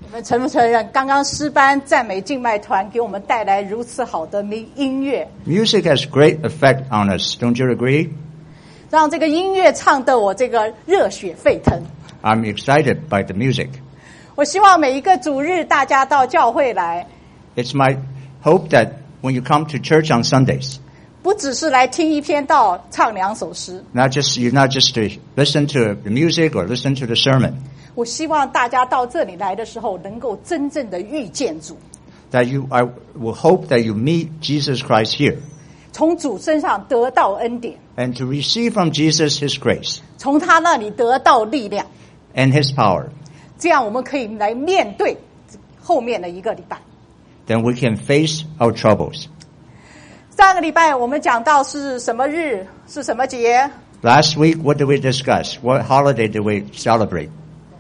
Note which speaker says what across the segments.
Speaker 1: 我们承不承认，刚刚诗班赞美敬拜团给我们带来如此好的音乐？
Speaker 2: Music has great effect on us, don't you agree?
Speaker 1: 让这个音乐唱得我这个热血沸腾。
Speaker 2: I'm excited by the music.
Speaker 1: 我希望每一个主日大家到教会来，
Speaker 2: It's my hope that when you come to church on Sundays,
Speaker 1: 不只是来听一篇道、唱2首诗。
Speaker 2: you're not just to listen to the music or listen to the sermon,
Speaker 1: 我希望大家到这里来的时候，能够真正的遇见主，
Speaker 2: I will hope that you meet Jesus Christ here
Speaker 1: 从主身上得到恩典，
Speaker 2: and to receive from Jesus His grace
Speaker 1: 从他那里得到力量，
Speaker 2: and His power.
Speaker 1: 这样我们可以来面对后面的一个礼拜。
Speaker 2: Then we can face our troubles.
Speaker 1: 上个礼拜我们讲到是什么日，是什么节？
Speaker 2: Last week, what did we discuss? What holiday did we celebrate?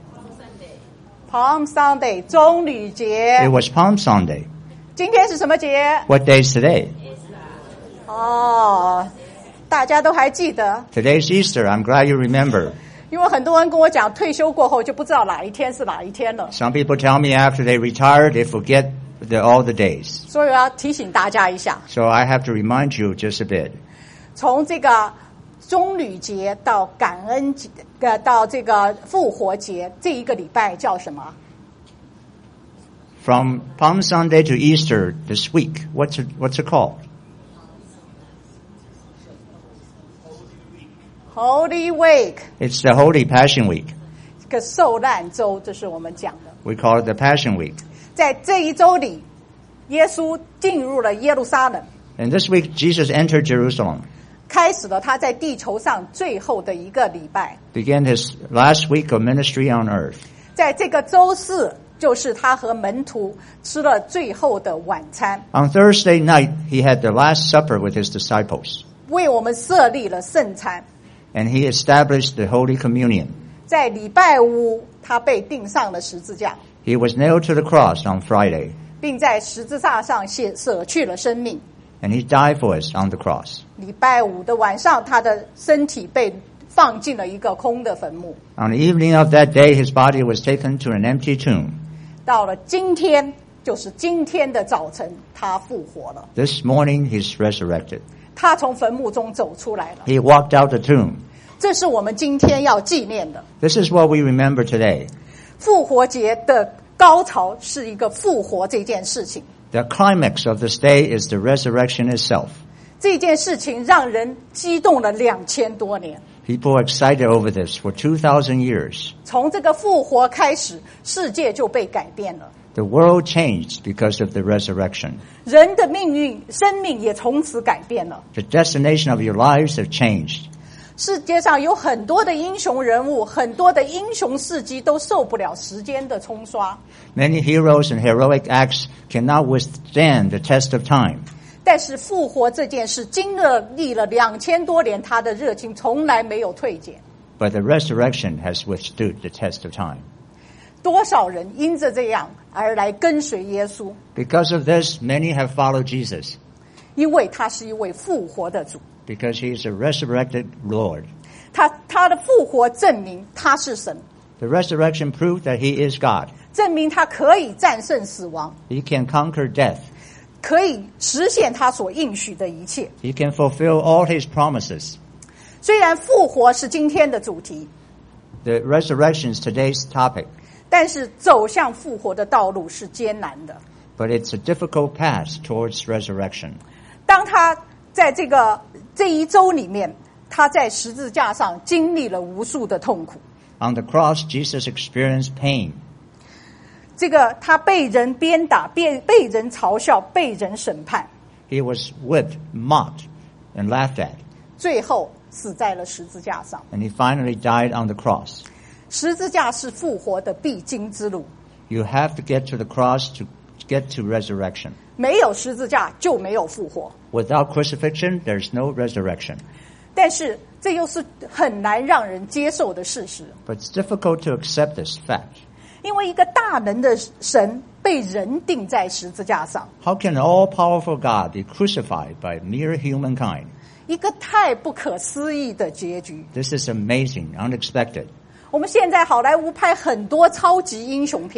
Speaker 1: Palm Sunday 棕榈节
Speaker 2: It。was Palm Sunday.
Speaker 1: 今天是什么节？
Speaker 2: What day is today?
Speaker 1: 哦，大家都还记得，
Speaker 2: Today's Easter. I'm glad you remember.
Speaker 1: 因为很多人跟我讲，退休过后就不知道哪一天是哪一天了，
Speaker 2: Some people tell me after they retire, they forget all the days.
Speaker 1: 所以我要提醒大家一下，
Speaker 2: So I have to remind you just a bit.
Speaker 1: 从这个棕榈节到感恩节，到这个复活节，这一个礼拜叫什么？
Speaker 2: From Palm Sunday to Easter this week, what's it called?
Speaker 1: Holy Week，
Speaker 2: It's the Holy Passion Week.
Speaker 1: 这个受难周，这是我们讲的。
Speaker 2: We call it the Passion Week.
Speaker 1: 在这一周里，耶稣进入了耶路撒冷，
Speaker 2: And this week, Jesus entered Jerusalem,
Speaker 1: 开始了他在地球上最后的一个礼拜。
Speaker 2: began his last week of ministry on earth.
Speaker 1: 在这个周四，就是他和门徒吃了最后的晚餐，
Speaker 2: On Thursday night, he had the Last Supper with his disciples,
Speaker 1: 为我们设立了圣餐。
Speaker 2: and he established the Holy Communion.
Speaker 1: 在礼拜五，他被钉上了十字架，
Speaker 2: He was nailed to the cross on Friday,
Speaker 1: 并在十字架上舍去了生命。
Speaker 2: and he died for us on the cross.
Speaker 1: 礼拜五的晚上，他的身体被放进了一个空的坟墓。
Speaker 2: On the evening of that day, his body was taken to an empty tomb.
Speaker 1: 到了今天，就是今天的早晨，他复活了，
Speaker 2: This morning, he's resurrected.
Speaker 1: 他从坟墓中走出来了。
Speaker 2: He walked out the tomb.
Speaker 1: 这是我们今天要纪念的。
Speaker 2: This is what we remember today.
Speaker 1: 复活节的高潮是一个复活这件事情，
Speaker 2: The climax of this day is the resurrection itself.
Speaker 1: 这件事情让人激动了2000多年。
Speaker 2: People are excited over this for 2,000 years.
Speaker 1: 从这个复活开始，世界就被改变了，
Speaker 2: The world changed because of the resurrection.
Speaker 1: 人的命运、生命也从此改变了。
Speaker 2: The destination of your lives have changed.
Speaker 1: 世界上有很多的英雄人物，很多的英雄事迹都受不了时间的冲刷。
Speaker 2: Many heroes and heroic acts cannot withstand the test of time.
Speaker 1: 但是复活这件事经历了2000多年，他的热情从来没有退减。
Speaker 2: But the resurrection has withstood the test of time.
Speaker 1: 多少人因着这样而来跟随耶稣，
Speaker 2: Because of this, many have followed Jesus,
Speaker 1: 因为他是一位复活的主。
Speaker 2: because he is a resurrected Lord.
Speaker 1: 他的复活证明他是神，
Speaker 2: The resurrection proved that he is God.
Speaker 1: 证明他可以战胜死亡，
Speaker 2: He can conquer death.
Speaker 1: 可以实现他所应许的一切。
Speaker 2: He can fulfill all his promises.
Speaker 1: 虽然复活是今天的主题，
Speaker 2: The resurrection is today's topic,
Speaker 1: 但是走向复活的道路是艰难的。
Speaker 2: but it's a difficult path towards resurrection.
Speaker 1: 当他在这一周里面，他在十字架上经历了无数的痛苦。
Speaker 2: On the cross, Jesus experienced pain.
Speaker 1: 他被人鞭打，被人嘲笑，被人审判，
Speaker 2: He was whipped, mocked, and laughed at.
Speaker 1: 最后死在了十字架上。
Speaker 2: And he finally died on the cross.
Speaker 1: 十字架是复活的必经之路，
Speaker 2: You have to get to the cross to get to resurrection.
Speaker 1: 没有十字架就没有复活。
Speaker 2: Without crucifixion, there's no resurrection.
Speaker 1: 但是这又是很难让人接受的事实，
Speaker 2: But it's difficult to accept this fact.
Speaker 1: 因为一个大能的神被人钉在十字架上，
Speaker 2: How can an all-powerful God be crucified by mere humankind?
Speaker 1: 一个太不可思议的结局。
Speaker 2: This is amazing, unexpected.
Speaker 1: 我们现在好莱坞拍很多超级英雄片，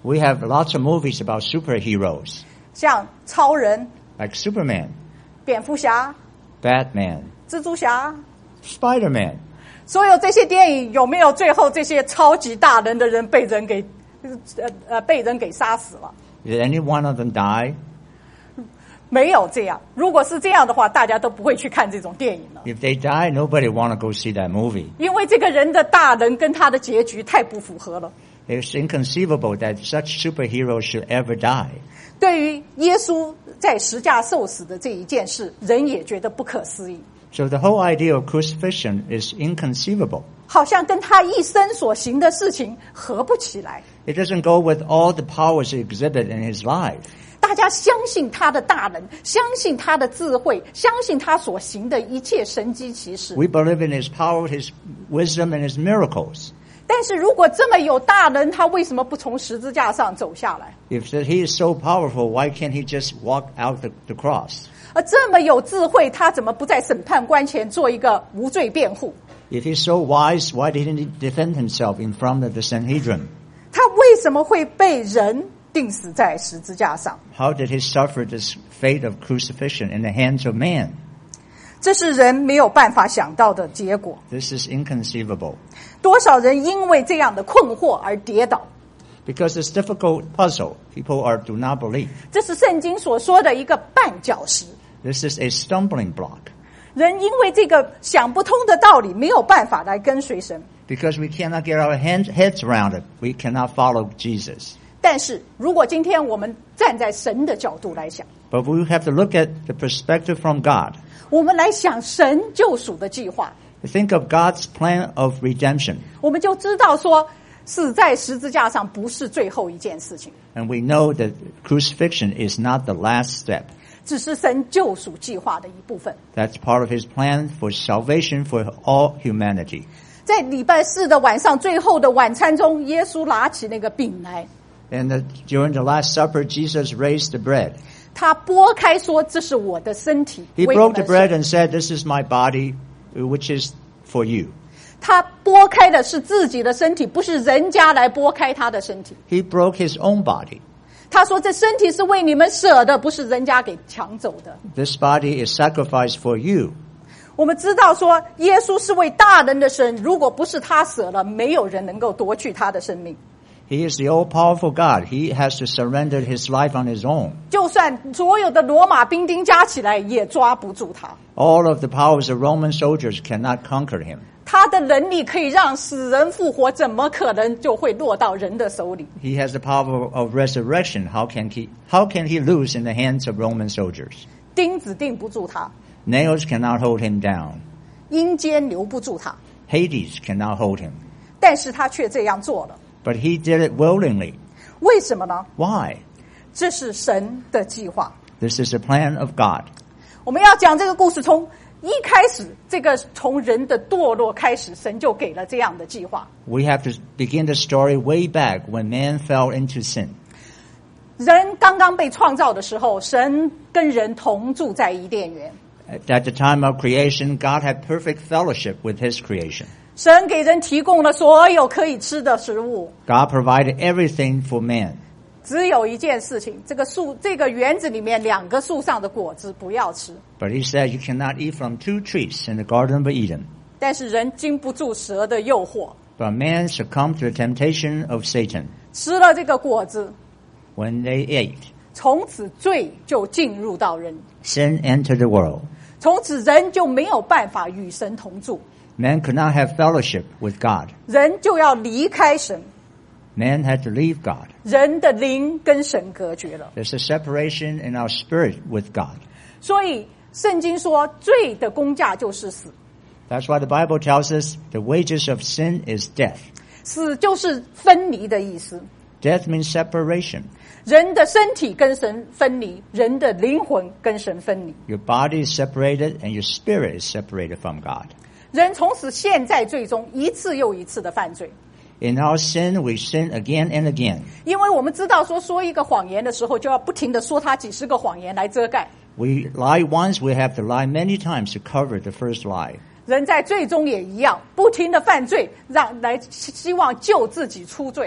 Speaker 2: We have lots of movies about superheroes,
Speaker 1: 像超人、
Speaker 2: like Superman,
Speaker 1: 蝙蝠侠、
Speaker 2: Batman,
Speaker 1: 蜘蛛侠，
Speaker 2: Spider-Man.
Speaker 1: 所有这些电影有没有最后这些超级大人的人被人给杀死了？
Speaker 2: Did any one of them die?
Speaker 1: 没有这样。如果是这样的话，大家都不会去看这种电影了，
Speaker 2: If they die, nobody want to go see that movie.
Speaker 1: 因为这个人的大人跟他的结局太不符合了。
Speaker 2: It's inconceivable that such superheroes should ever die.
Speaker 1: 对于耶稣在十架受死的这一件事，人也觉得不可思议，
Speaker 2: So the whole idea of crucifixion is inconceivable.
Speaker 1: 好像跟他一生所行的事情合不起来。
Speaker 2: It doesn't go with all the powers he exhibited in his life.
Speaker 1: 大家相信他的大能，相信他的智慧，相信他所行的一切神迹奇事。
Speaker 2: We believe in his power, his wisdom, and his miracles.
Speaker 1: 但是如果这么有大能，他为什么不从十字架上走下来？
Speaker 2: If he is so powerful, why can't he just walk out the cross?
Speaker 1: 而这么有智慧，他怎么不在审判官前做一个无罪辩护？
Speaker 2: If he's so wise, why didn't he defend himself in front of the Sanhedrin?
Speaker 1: 他为什么会被人钉死在十字架上？
Speaker 2: How did he suffer this fate of crucifixion in the hands of man?
Speaker 1: 这是人没有办法想到的结果。
Speaker 2: This is inconceivable.
Speaker 1: 多少人因为这样的困惑而跌倒？
Speaker 2: Because it's difficult puzzle, people do not believe.
Speaker 1: 这是圣经所说的一个绊脚石。
Speaker 2: This is a stumbling block.
Speaker 1: 人因为这个想不通的道理，没有办法来跟随神。
Speaker 2: Because we cannot get our heads around it, we cannot follow Jesus.
Speaker 1: 但是如果今天我们站在神的角度来想，
Speaker 2: But we have to look at the perspective from God.
Speaker 1: 我们来想神救赎的计划，
Speaker 2: Think of God's plan of redemption.
Speaker 1: 我们就知道说，死在十字架上不是最后一件事情，
Speaker 2: And we know that crucifixion is not the last step.
Speaker 1: 只是神救赎计划的一部分。
Speaker 2: That's part of his plan for salvation for all humanity.
Speaker 1: 在礼拜四的晚上，最后的晚餐中，耶稣拿起那个饼来，
Speaker 2: And during the Last Supper, Jesus raised the bread.
Speaker 1: 他拨开说：“这是我的身体。”
Speaker 2: He
Speaker 1: 为你们
Speaker 2: broke the bread and said, "This is my body, which is for you."
Speaker 1: 他拨开的是自己的身体，不是人家来拨开他的身体。
Speaker 2: He broke his own body.
Speaker 1: 他说：“这身体是为你们舍的，不是人家给抢走的。”
Speaker 2: This body is sacrificed for you.
Speaker 1: 我们知道说，耶稣是为大人的神，如果不是他舍了，没有人能够夺去他的生命。
Speaker 2: He is the all-powerful God. He has to surrender his life on his own.
Speaker 1: 就算所有的罗马兵丁加起来，也抓不住他。
Speaker 2: All of the powers of Roman soldiers cannot conquer him.
Speaker 1: 他的能力可以让死人复活，怎么可能就会落到人的手里？
Speaker 2: He has the power of resurrection. How can he lose in the hands of Roman soldiers?
Speaker 1: 钉子钉不住他，
Speaker 2: Nails cannot hold him down.
Speaker 1: 阴间留不住他，
Speaker 2: Hades cannot hold him.
Speaker 1: 但是他却这样做了。
Speaker 2: But he did it willingly.
Speaker 1: 为什么呢？
Speaker 2: Why?
Speaker 1: 这是神的计划。
Speaker 2: This is the plan of God.
Speaker 1: 我们要讲这个故事，从一开始，这个从人的堕落开始，神就给了这样的计划。
Speaker 2: We have to begin the story way back when man fell into sin.
Speaker 1: 人刚刚被创造的时候，神跟人同住在伊甸园。
Speaker 2: At the time of creation, God had perfect fellowship with his creation.
Speaker 1: 神给人提供了所有可以吃的食物，
Speaker 2: God provided everything for man.
Speaker 1: 只有一件事情，这个园子里面2个树上的果子不要吃。
Speaker 2: But he said you cannot eat from 2 trees in the Garden of Eden.
Speaker 1: 但是人经不住蛇的诱惑，
Speaker 2: But man succumbed to the temptation of Satan.
Speaker 1: 吃了这个果子，
Speaker 2: When they ate,
Speaker 1: 从此罪就进入到人，
Speaker 2: sin entered the world.
Speaker 1: 从此人就没有办法与神同住，
Speaker 2: Man could not have fellowship with God.
Speaker 1: 人就要离开神，
Speaker 2: Man had to leave God.
Speaker 1: 人的灵跟神隔绝了。
Speaker 2: There's a separation in our spirit with God.
Speaker 1: 所以圣经说，罪的工价就是死，
Speaker 2: That's why the Bible tells us the wages of sin is death.
Speaker 1: 死就是分离的意思。
Speaker 2: Death means separation.
Speaker 1: 人的身体跟神分离，人的灵魂跟神分离。
Speaker 2: Your body is separated and your spirit is separated from God.
Speaker 1: 人从此陷在罪中，一次又一次的犯罪。
Speaker 2: In our sin, we sin again and again.
Speaker 1: 因为我们知道说一个谎言的时候，就要不停的说他几十个谎言来遮盖。
Speaker 2: We lie once, we have to lie many times to cover the first lie.
Speaker 1: 人在罪中也一样，不停的犯罪，来希望救自己出罪。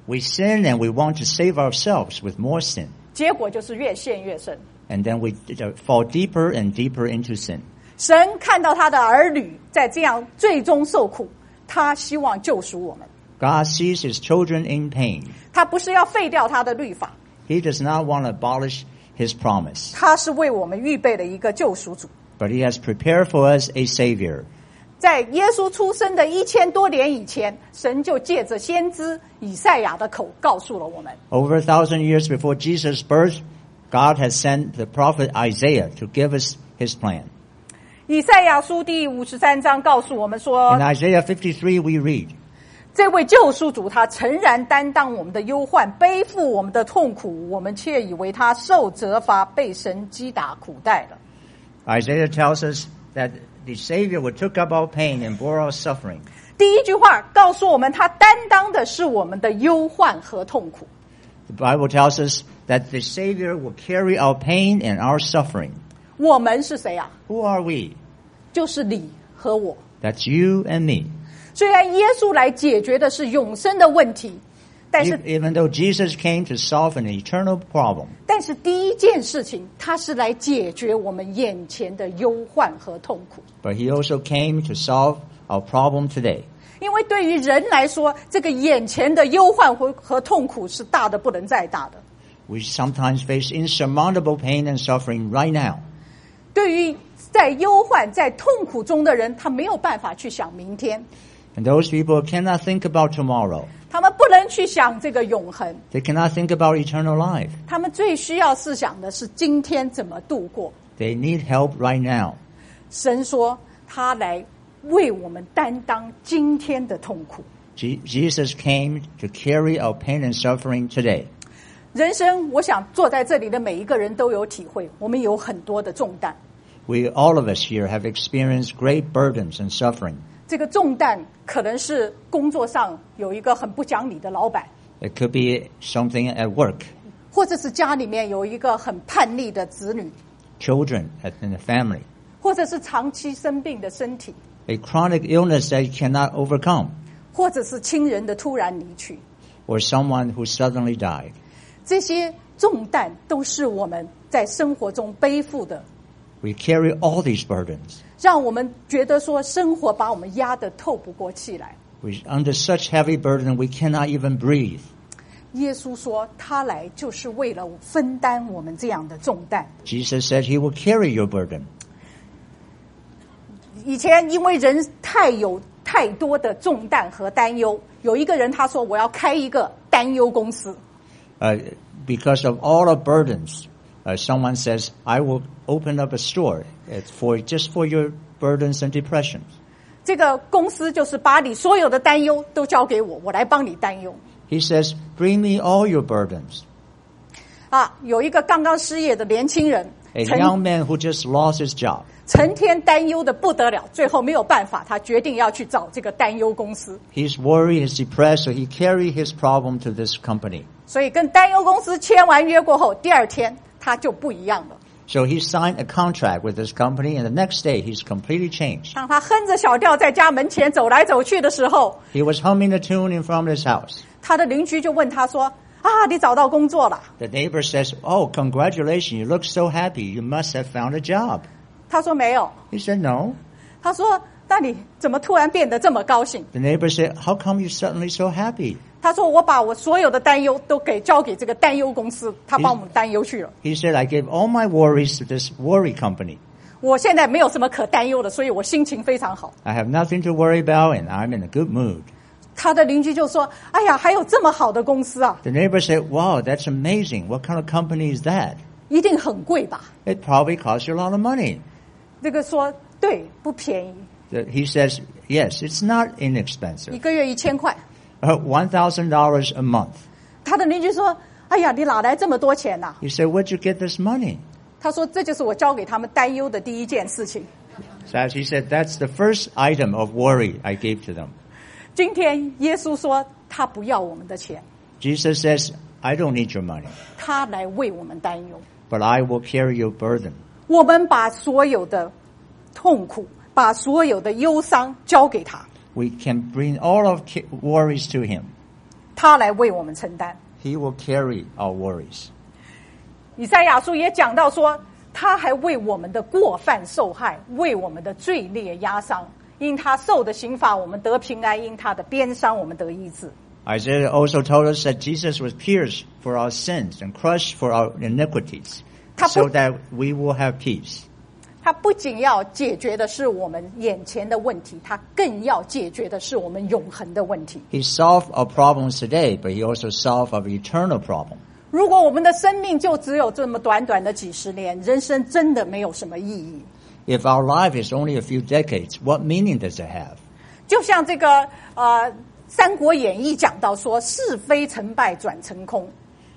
Speaker 2: We sin and we want to save ourselves with more sin.
Speaker 1: 结果就是越陷越深。
Speaker 2: And then we fall deeper and deeper into sin.
Speaker 1: 神看到他的儿女在这样最终受苦，他希望救赎我们。
Speaker 2: God sees his children in pain.
Speaker 1: 他不是要废掉他的律法，
Speaker 2: He does not want to abolish his promise,
Speaker 1: 他是为我们预备了一个救赎主。
Speaker 2: but he has prepared for us a Savior.
Speaker 1: 在耶稣出生的1000多年以前，神就借着先知以赛亚的口告诉了我们。
Speaker 2: Over 1,000 years before Jesus' birth, God has sent the prophet Isaiah to give us his plan.
Speaker 1: 以赛亚书第53章告诉我们说
Speaker 2: In， Isaiah 53 we read,
Speaker 1: 这位救赎主他诚然担当我们的忧患，背负我们的痛苦，我们却以为他受责罚，被神击打苦待了。
Speaker 2: Isaiah tells us that the Savior took up our pain and bore our suffering.
Speaker 1: 第一句话告诉我们，他担当的是我们的忧患和痛苦。
Speaker 2: The Bible tells us that the Savior will carry our pain and our suffering.
Speaker 1: 我们是谁啊？
Speaker 2: Who are we?
Speaker 1: 就是你和我。
Speaker 2: That's you and me.
Speaker 1: 虽然耶稣来解决的是永生的问题，但是
Speaker 2: Even though Jesus came to solve an eternal problem,
Speaker 1: 第一件事情，他是来解决我们眼前的忧患和痛苦。
Speaker 2: but he also came to solve our problem today.
Speaker 1: 因为对于人来说，这个眼前的忧患和痛苦是大的不能再大的。
Speaker 2: We sometimes face insurmountable pain and suffering right now.
Speaker 1: 对于在忧患、在痛苦中的人，他没有办法去想明天，
Speaker 2: And those people cannot think about tomorrow.
Speaker 1: 他们不能去想这个永恒，
Speaker 2: They cannot think about eternal life.
Speaker 1: 他们最需要思想的是今天怎么度过。
Speaker 2: They need help right now.
Speaker 1: 神说，他来为我们担当今天的痛苦。
Speaker 2: Jesus came to carry our pain and suffering today.
Speaker 1: 人生，我想坐在这里的每一个人都有体会，我们有很多的重担。
Speaker 2: We, all of us here, have experienced great burdens and suffering.
Speaker 1: 这个重担可能是工作上有一个很不讲理的老板，
Speaker 2: It could be something at work,
Speaker 1: 或者是家里面有一个很叛逆的子女，
Speaker 2: children in the family,
Speaker 1: 或者是长期生病的身体，
Speaker 2: a chronic illness that you cannot overcome,
Speaker 1: 或者是亲人的突然离去。
Speaker 2: or someone who suddenly died.
Speaker 1: 这些重担都是我们在生活中背负的，
Speaker 2: We carry all these burdens.
Speaker 1: 让我们觉得说生活把我们压得透不过气来。
Speaker 2: We're under such heavy burden we cannot even breathe.
Speaker 1: 耶稣说，他来就是为了分担我们这样的重担。
Speaker 2: Jesus said he will carry your burden.
Speaker 1: 以前因为人太多的重担和担忧，有一个人他说我要开一个担忧公司。
Speaker 2: Because of all the burdens, someone says, I will open up a store just for your burdens and depressions.
Speaker 1: 这个公司就是把你所有的担忧都交给我，我来帮你担忧。
Speaker 2: He says, bring me all your burdens.
Speaker 1: 有一个刚刚失业的年轻人，
Speaker 2: A young man who just lost his job.
Speaker 1: 成天担忧的不得了，最后没有办法，他决定要去找这个担忧公司。
Speaker 2: He's worried, he's depressed, so he carried his problem to this company.
Speaker 1: 所以跟担忧公司签完约过后，第二天他就不一样了。
Speaker 2: So he signed a contract with this company, and the next day he's completely changed.
Speaker 1: 当他哼着小调在家门前走来走去的时候，
Speaker 2: He was humming a tune in front of his house.
Speaker 1: 他的邻居就问他说：“你找到工作了？”
Speaker 2: The neighbor says, oh, congratulations, you look so happy. You must have found a job.
Speaker 1: 他说没有。
Speaker 2: He said, no.
Speaker 1: 他说：“那你怎么突然变得这么高兴
Speaker 2: The neighbor said, how come you suddenly so happy?？”
Speaker 1: 他说：“我把我所有的担忧都交给这个担忧公司，他帮我们担忧去了。
Speaker 2: He said, I gave all my worries to this worry company.
Speaker 1: 我现在没有什么可担忧的，所以我心情非常好。”
Speaker 2: I have nothing to worry about, and I'm in a good mood.
Speaker 1: 他的邻居就说：“哎呀，还有这么好的公司啊，
Speaker 2: The neighbor said, wow, that's amazing. What kind of company is that?
Speaker 1: 一定很贵吧
Speaker 2: It probably costs you a lot of money.？”
Speaker 1: 这个说：“对，不便宜，
Speaker 2: He says, yes, it's not
Speaker 1: 一
Speaker 2: inexpensive.
Speaker 1: 个月1000块。”
Speaker 2: $1,000 a month.
Speaker 1: 他的邻居说：“哎呀，你哪来这么多钱呐、
Speaker 2: He said, where'd you get this money?
Speaker 1: 他说：“这就是我交给他们担忧的第一件事情。
Speaker 2: So he said, that's the first item of worry I gave to them. ”
Speaker 1: 今天耶稣说他不要我们的钱，
Speaker 2: Jesus says, I don't need your money,
Speaker 1: 他来为我们担忧。
Speaker 2: but I will carry your burden.
Speaker 1: 我们把所有的痛苦，把所有的忧伤交给他。
Speaker 2: We can bring all of worries to him.
Speaker 1: 他来为我们承担。
Speaker 2: He will carry our worries.
Speaker 1: 以赛亚书也讲到说，他还为我们的过犯受害，为我们的罪孽压伤。因他受的刑罚，我们得平安；因他的鞭伤，我们得医治。
Speaker 2: Isaiah also told us that Jesus was pierced for our sins and crushed for our iniquities, so that we will have peace.
Speaker 1: 他不仅要解决的是我们眼前的问题，他更要解决的是我们永恒的问题。
Speaker 2: He solved our problems today, but he also solved our eternal problem.
Speaker 1: 如果我们的生命就只有这么短短的几十年，人生真的没有什么意义。
Speaker 2: If our life is only a few decades, what meaning does it have?
Speaker 1: 就像这个三国演义讲到说，是非成败转成空。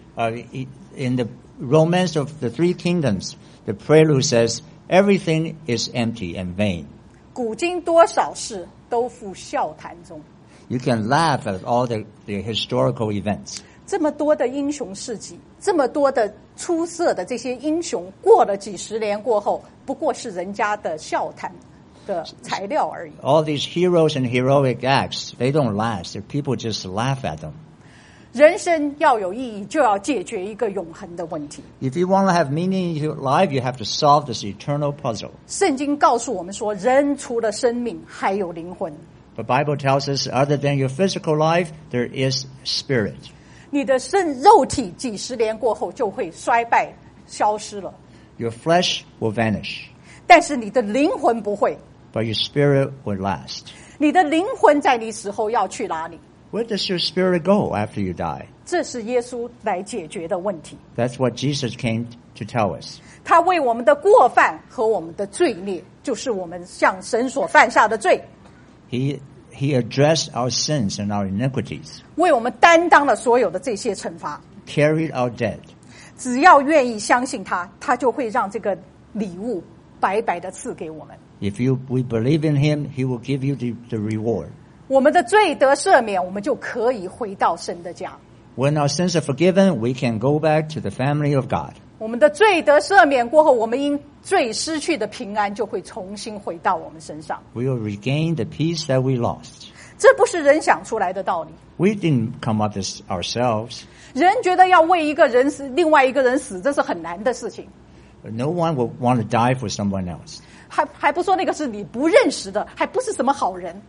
Speaker 2: In the romance of the three kingdoms, the prelude says, everything is empty and vain.
Speaker 1: 古今多少事，都付笑谈中。
Speaker 2: You can laugh at all the historical events.
Speaker 1: 这么多的英雄事迹，这么多的出色的这些英雄，过了几十年过后，不过是人家的笑谈的材料而已。
Speaker 2: All these heroes and heroic acts, they don't last. People just laugh at them.
Speaker 1: 人生要有意义，就要解决一个永恒的问题。
Speaker 2: If you want to have meaning in your life, you have to solve this eternal puzzle.
Speaker 1: 圣经告诉我们说，人除了生命，还有灵魂。
Speaker 2: The Bible tells us, other than your physical life, there is spirit.
Speaker 1: 你的肉体几十年过后就会衰败消失了，
Speaker 2: Your flesh will vanish,
Speaker 1: 但是你的灵魂不会。
Speaker 2: but your spirit will last.
Speaker 1: 你的灵魂在你死后要去哪里？
Speaker 2: Where does your spirit go after you die?
Speaker 1: 这是耶稣来解决的问题。
Speaker 2: That's what Jesus came to tell us.
Speaker 1: 他为我们的过犯和我们的罪孽，就是我们向神所犯下的罪，
Speaker 2: He addressed our sins and our iniquities,
Speaker 1: 为我们担当了所有的这些惩罚。
Speaker 2: carried our debt.
Speaker 1: 只要愿意相信他，他就会让这个礼物白白的赐给我们。
Speaker 2: If we believe in him, he will give you the reward.
Speaker 1: 我们的罪得赦免，我们就可以回到神的家。
Speaker 2: When our sins are forgiven, we can go back to the family of God.
Speaker 1: 我们的罪得赦免过后，我们因罪失去的平安就会重新回到我们身上。
Speaker 2: We will regain the peace that we lost.
Speaker 1: 这不是人想出来的道理。
Speaker 2: We didn't come up with this ourselves.
Speaker 1: 人觉得要为一个人死，另外一个人死，这是很难的事情。
Speaker 2: No one will want to die for someone else.
Speaker 1: 还不说那个是你不认识的，还不是什么好人。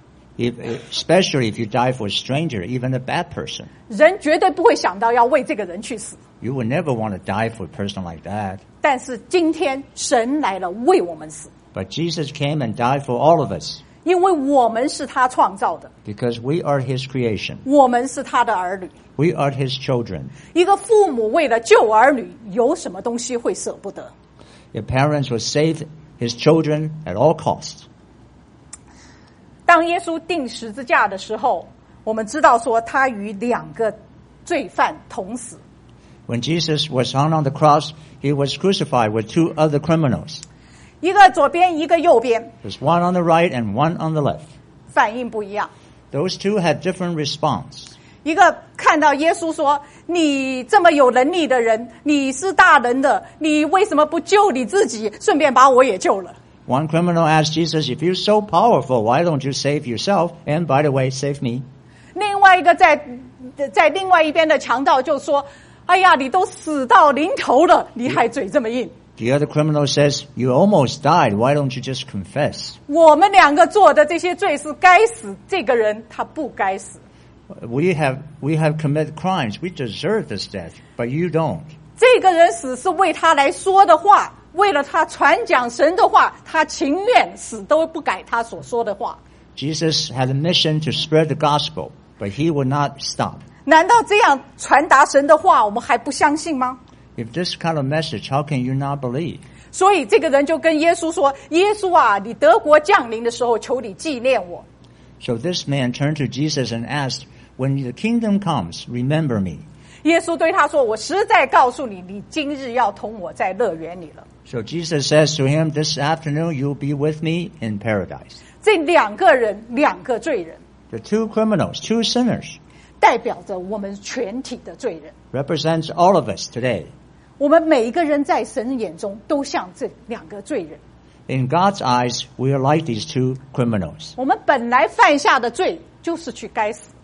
Speaker 2: Especially if you die for a stranger, even a bad person.
Speaker 1: 人绝对不会想到要为这个人去死。
Speaker 2: You would never want to die for a person like that.
Speaker 1: 但是今天神来了，为我们死，
Speaker 2: But Jesus came and died for all of us
Speaker 1: 因为我们是他创造的，
Speaker 2: because we are his creation.
Speaker 1: 我们是他的儿女。
Speaker 2: We are his children.
Speaker 1: 一个父母为了救儿女，有什么东西会舍不得？
Speaker 2: Your parents will save his children at all costs.
Speaker 1: 当耶稣钉十字架的时候，我们知道说他与两个罪犯同死。
Speaker 2: When Jesus was hung on the cross, he was crucified with two other criminals.
Speaker 1: 一个左边，一个右边，
Speaker 2: There's one on the right and one on the left.
Speaker 1: 反应不一样。
Speaker 2: Those two had different response.
Speaker 1: 一个看到耶稣说：“你这么有能力的人，你是大人的，你为什么不救你自己，顺便把我也救了？”
Speaker 2: One criminal asked Jesus, if you're so powerful, why don't you save yourself? And by the way, save me.
Speaker 1: 另外一个在另外一边的强盗就说：“哎呀，你都死到临头了，你还嘴这么硬。”
Speaker 2: The other criminal says, you almost died. Why don't you just confess?
Speaker 1: 我们两个做的这些罪是该死，这个人他不该死。
Speaker 2: We have committed crimes. We deserve this death, but you don't.
Speaker 1: 这个人死是为他来说的话，为了他传讲神的话，他情愿死都不改他所说的话。
Speaker 2: Jesus had a mission to spread the gospel, but he would not stop.
Speaker 1: 难道这样传达神的话，我们还不相信吗？
Speaker 2: If this kind of message, how can you not believe?
Speaker 1: 所以这个人就跟耶稣说：“耶稣啊，你得国降临的时候，求你纪念我。”
Speaker 2: So this man turned to Jesus and asked, when the kingdom comes, remember me.
Speaker 1: 耶稣对他说：“我实在告诉你，你今日要同我在乐园里了。”
Speaker 2: So Jesus says to him, this afternoon you'll be with me in paradise.
Speaker 1: 这两个人，两个罪人，
Speaker 2: The two criminals, two sinners,
Speaker 1: 代表着我们全体的罪人。
Speaker 2: represents all of us today.
Speaker 1: 我们每一个人在神眼中都像这两个罪人。
Speaker 2: In God's eyes, we are like these two criminals.
Speaker 1: 我们本来犯下的罪就是去该死。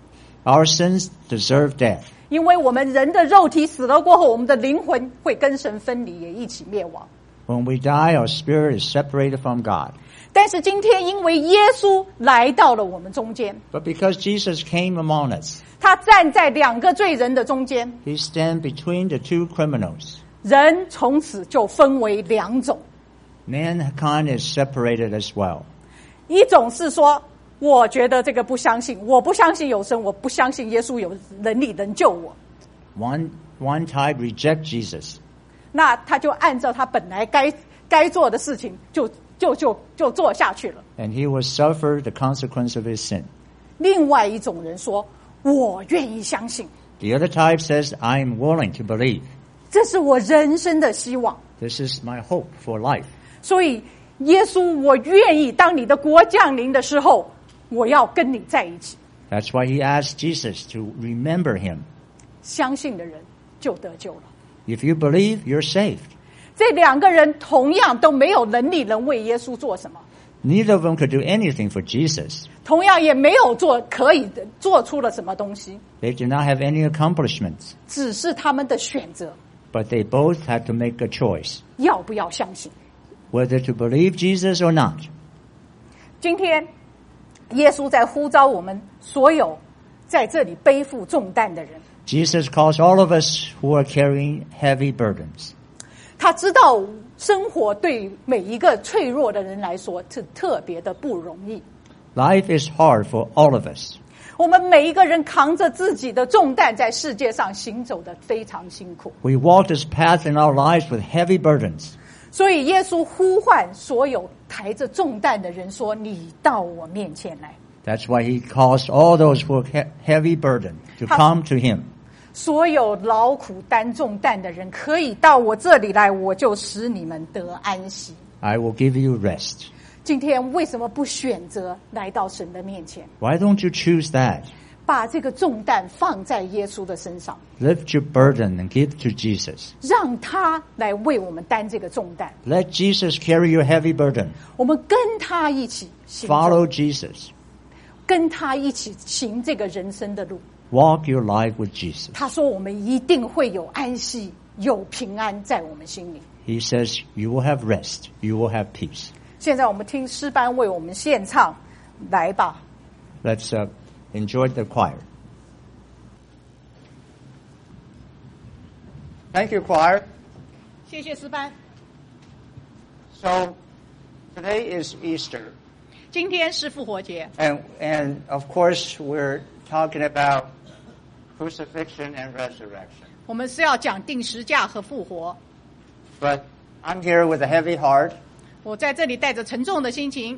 Speaker 2: Our sins deserve death.
Speaker 1: 因为我们人的肉体死了过后，我们的灵魂会跟神分离，也一起灭亡。
Speaker 2: When we die, our spirit is separated from God.
Speaker 1: 但是今天，因为耶稣来到了我们中间，
Speaker 2: But because Jesus came among us,
Speaker 1: 他站在两个罪人的中间，
Speaker 2: he stands between the two criminals.
Speaker 1: 人从此就分为两种。
Speaker 2: Mankind is separated as well.
Speaker 1: 一种是说，我觉得这个不相信，我不相信有神，我不相信耶稣有能力能救我。
Speaker 2: One type reject Jesus.
Speaker 1: 那他就按照他本来该做的事情，就做下去了。
Speaker 2: And he will suffer the consequence of his sin.
Speaker 1: 另外一种人说，我愿意相信，
Speaker 2: The other type says, I am willing to believe.
Speaker 1: 这是我人生的希望。
Speaker 2: This is my hope for life.
Speaker 1: 所以，耶稣，我愿意当你的国降临的时候，我要跟你在一起。
Speaker 2: That's why he asked Jesus to remember him.
Speaker 1: 相信的人就得救了。
Speaker 2: If you believe, you're saved.
Speaker 1: 这两个人同样都没有能力能为耶稣做什么，
Speaker 2: Neither of them could do anything for Jesus.
Speaker 1: 同样也没有可以做出了什么东西，
Speaker 2: They do not have any accomplishments.
Speaker 1: 只是他们的选择，
Speaker 2: But they both had to make a choice,
Speaker 1: 要不要相信。
Speaker 2: whether to believe Jesus or not.
Speaker 1: 今天，耶稣在呼召我们所有在这里背负重担的人。
Speaker 2: Jesus calls all of us who are carrying heavy burdens.
Speaker 1: 他知道生活对每一个脆弱的人来说是特别的不容易。
Speaker 2: Life is hard for all of us.
Speaker 1: 我们每一个人扛着自己的重担，在世界上行走的非常辛苦。
Speaker 2: We walk this path in our lives with heavy burdens.
Speaker 1: 所以耶稣呼唤所有抬着重担的人说：“你到我面前来。”
Speaker 2: That's why he calls all those who are heavy burden to come to him.
Speaker 1: 所有劳苦担重担的人，可以到我这里来，我就使你们得安息。
Speaker 2: I will give you rest.
Speaker 1: 今天为什么不选择来到神的面前，
Speaker 2: Why don't you choose that?
Speaker 1: 把这个重担放在耶稣的身上，
Speaker 2: Lift your burden and give to Jesus.
Speaker 1: 让他来为我们担这个重担，
Speaker 2: Let Jesus carry your heavy burden.
Speaker 1: 我们跟他一起行走，
Speaker 2: Follow Jesus.
Speaker 1: 跟他一起行这个人生的路。
Speaker 2: Walk your life with Jesus.
Speaker 1: 他说我们一定会有安息，有平安在我们心里。
Speaker 2: He says, you will have rest. You will have peace.
Speaker 1: 现在我们听诗班为我们献唱，来吧。
Speaker 2: Let's enjoy the choir. Thank you, choir.
Speaker 1: 谢谢诗班。
Speaker 2: So today is Easter.
Speaker 1: 今天是复活节，
Speaker 2: And of course, we're talking about crucifixion and resurrection.
Speaker 1: 我们是要讲定十架和复活。
Speaker 2: But I'm here with a heavy heart.
Speaker 1: 我在这里带着沉重的心情，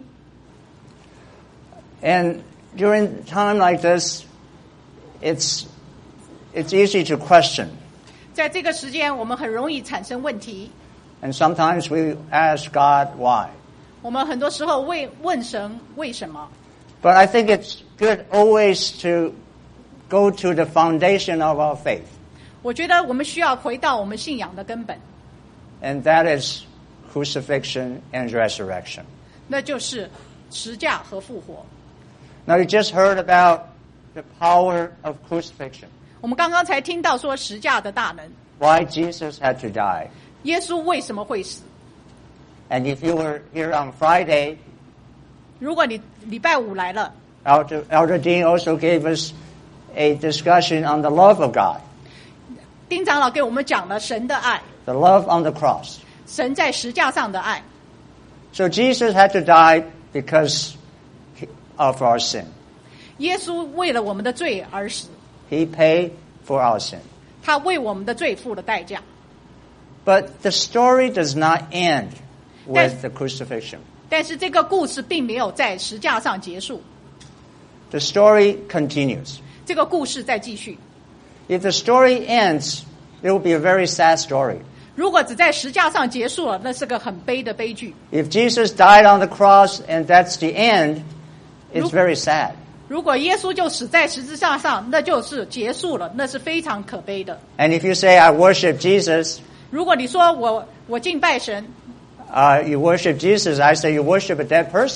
Speaker 2: And during a time like this, it's easy to question.
Speaker 1: 在这个时间，我们很容易产生问题。
Speaker 2: And sometimes we ask God why.
Speaker 1: 我们很多时候问神为什么，
Speaker 2: But I think it's good always to go to the foundation of our faith.
Speaker 1: 我觉得我们需要回到我们信仰的根本，
Speaker 2: And that is crucifixion and resurrection.
Speaker 1: 那就是十架和复活。
Speaker 2: Now you just heard about the power of crucifixion.
Speaker 1: 我们刚刚才听到说十架的大能，
Speaker 2: Why Jesus had to die.
Speaker 1: 耶稣为什么会死？
Speaker 2: And if you were here on Friday,
Speaker 1: 如果你礼拜五来了，
Speaker 2: Elder Dean also gave us a discussion on the love of God,
Speaker 1: 丁长老给我们讲了神的爱，
Speaker 2: the love on the cross.
Speaker 1: 神在十架上的爱。
Speaker 2: So Jesus had to die because of our sin.
Speaker 1: 耶稣为了我们的罪而死，
Speaker 2: He paid for our sin.
Speaker 1: 他为我们的罪付了代价。
Speaker 2: But the story does not end with the crucifixion.
Speaker 1: 但是这个故事并没有在十架上结束，
Speaker 2: The story continues.
Speaker 1: 这个故事在继续。
Speaker 2: If the story ends, it will be a very sad story.
Speaker 1: 如果只在十架上结束了，那是个很悲的悲剧。
Speaker 2: If Jesus died on the cross and that's the end, it's very sad.
Speaker 1: 如果耶稣就死在十字架上，那就是结束了，那是非常可悲的。
Speaker 2: And if you say, I worship Jesus,
Speaker 1: 如果你说我敬拜神，
Speaker 2: you worship Jesus, I say you worship a dead person.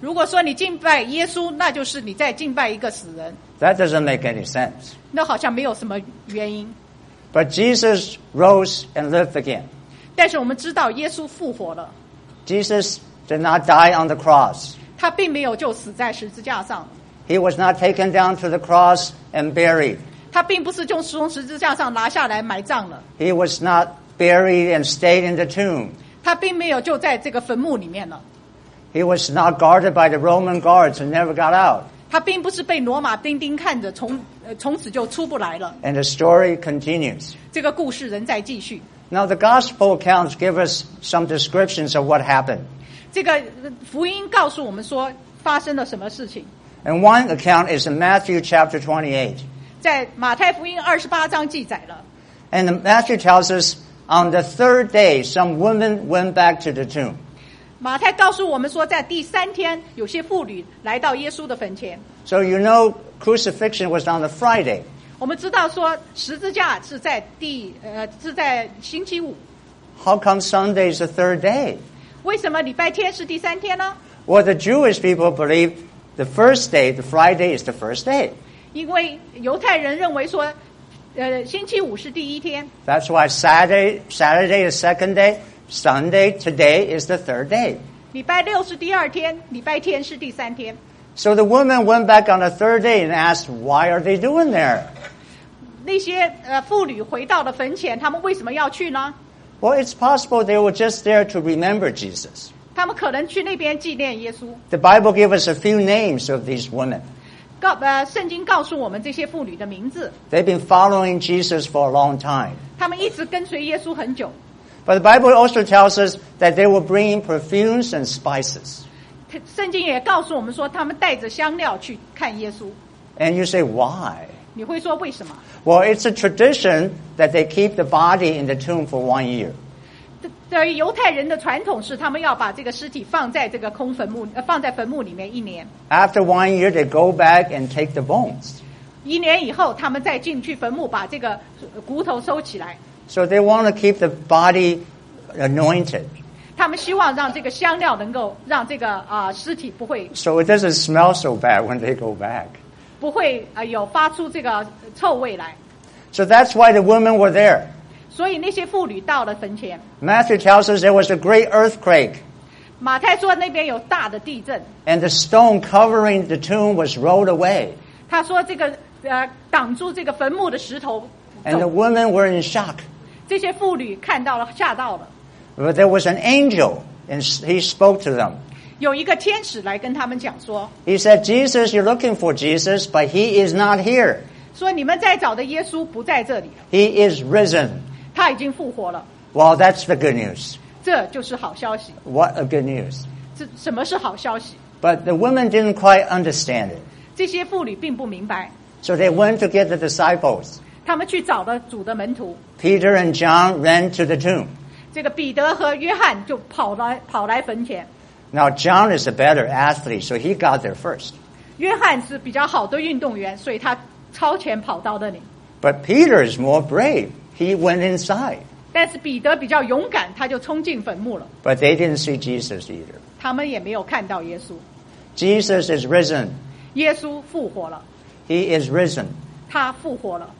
Speaker 1: 如果说你敬拜耶稣，那就是你在敬拜一个死人，
Speaker 3: That doesn't make any sense.
Speaker 1: 那好像没有什么原因。
Speaker 3: But Jesus rose and lived again.
Speaker 1: 但是我们知道耶稣复活了，
Speaker 3: Jesus did not die on the cross.
Speaker 1: 他并没有就死在十字架上，
Speaker 3: He was not taken down to the cross and buried.
Speaker 1: 他并不是就从十字架上拿下来埋葬了，
Speaker 3: He was not buried and stayed in the tomb.
Speaker 1: 他并没有就在这个坟墓里面了，
Speaker 3: He was not guarded by the Roman guards and never got out.
Speaker 1: 他并不是被罗马兵丁看着从此就出不来了。
Speaker 3: And the story continues.
Speaker 1: 这个故事仍在继续。
Speaker 3: Now the gospel accounts give us some descriptions of what happened.
Speaker 1: 这个福音告诉我们说发生了什么事情。
Speaker 3: And one account is in Matthew chapter 28.
Speaker 1: 在马太福音28章记载了，
Speaker 3: And Matthew tells us on the third day, some women went back to the tomb.
Speaker 1: 马太告诉我们说，在第3天，有些妇女来到耶稣的坟前。
Speaker 3: So you know crucifixion was on the Friday.
Speaker 1: 我们知道说十字架是在星期五，
Speaker 3: How come Sunday is the third day?
Speaker 1: 为什么礼拜天是第3天呢？
Speaker 3: Well, the Jewish people believe the first day, the Friday, is the first day.
Speaker 1: 因为犹太人认为说，星期五是第1天，
Speaker 3: That's why Saturday is second day, Sunday, today is the third day.
Speaker 1: 礼拜6是第2天，礼拜天是第3天。
Speaker 3: So the women went back on the third day and asked, why are they doing there?
Speaker 1: 那些妇女回到了坟前，他们为什么要去呢？
Speaker 3: Well, it's possible they were just there to remember Jesus.
Speaker 1: 他们可能去那边纪念耶稣。
Speaker 3: The Bible gives us a few names of these women.
Speaker 1: 圣经告诉我们这些妇女的名字，
Speaker 3: They've been following Jesus for a long time.
Speaker 1: 他们一直跟随耶稣很久。
Speaker 3: But the Bible also tells us that they were bringing perfumes and spices.
Speaker 1: 圣经也告诉我们说，他们带着香料去看耶稣。
Speaker 3: And you say, why?
Speaker 1: 你会说为什么？
Speaker 3: Well, it's a tradition that they keep the body in the tomb for 1 year.
Speaker 1: 对于犹太人的传统是，他们要把这个尸体放在这个放在坟墓里面1年。
Speaker 3: After 1 year, they go back and take the bones.
Speaker 1: 1年以后，他们再进去坟墓，把这个骨头收起来。
Speaker 3: So they want to keep the body anointed.
Speaker 1: 他们希望让这个香料能够让这个尸体不会
Speaker 3: So it doesn't smell so bad when they go back.
Speaker 1: 有发出这个臭味来。
Speaker 3: So that's why the women were there.
Speaker 1: 所以那些妇女到了坟前。
Speaker 3: Matthew tells us there was a great earthquake,
Speaker 1: 马太说那边有大的地震，
Speaker 3: and the stone covering the tomb was rolled away.
Speaker 1: 他说这个挡住这个坟墓的石头
Speaker 3: And the
Speaker 1: 走，
Speaker 3: women were in shock.
Speaker 1: 这些妇女看到了，吓到了。
Speaker 3: But there was an angel, and he spoke to them.
Speaker 1: 有一个天使来跟他们讲说，
Speaker 3: He said, Jesus, you're looking for Jesus, but he is not here.
Speaker 1: 说你们在找的耶稣不在这里了，
Speaker 3: He is risen.
Speaker 1: 他已经复活了。
Speaker 3: Well, that's the good news.
Speaker 1: 这就是好消息。
Speaker 3: What a good news.
Speaker 1: 这什么是好消息？
Speaker 3: But the women didn't quite understand it.
Speaker 1: 这些妇女并不明白，
Speaker 3: So they went to get the disciples.
Speaker 1: 他们去找了主的门徒。
Speaker 3: Peter and John ran to the tomb.
Speaker 1: 这个彼得和约翰就跑来坟前。
Speaker 3: Now, John is a better athlete, so he got there first.
Speaker 1: 约翰是比较好的运动员，所以他超前跑到那里。
Speaker 3: But Peter is more brave. He went inside.
Speaker 1: 但是彼得比较勇敢，他就冲进坟墓了。
Speaker 3: But they didn't see Jesus either.
Speaker 1: 他们也没有看到耶稣。
Speaker 3: Jesus is risen.
Speaker 1: 耶稣复活了，
Speaker 3: He is risen.
Speaker 1: 他复活了。